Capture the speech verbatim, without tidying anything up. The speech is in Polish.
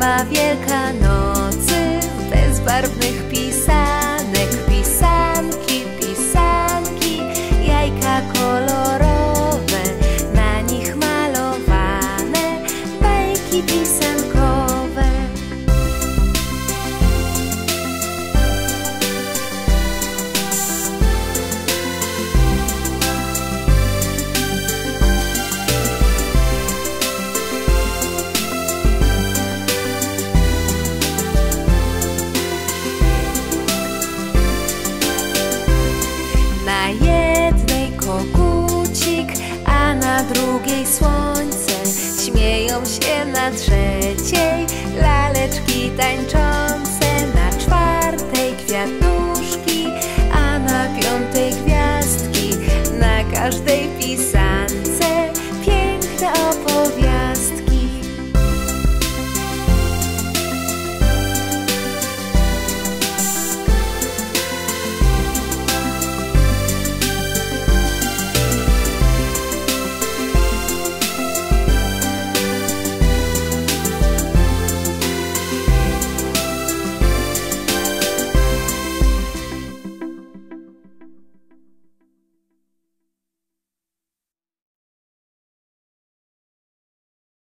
zabawa Wielkanocy, bezbarwnych pisanek, pisanki, pisanki, jajka kolorowe, na nich malowane bajki pisankowe. Na jednej kogucik, a na drugiej słońce, śmieją się na drzewie.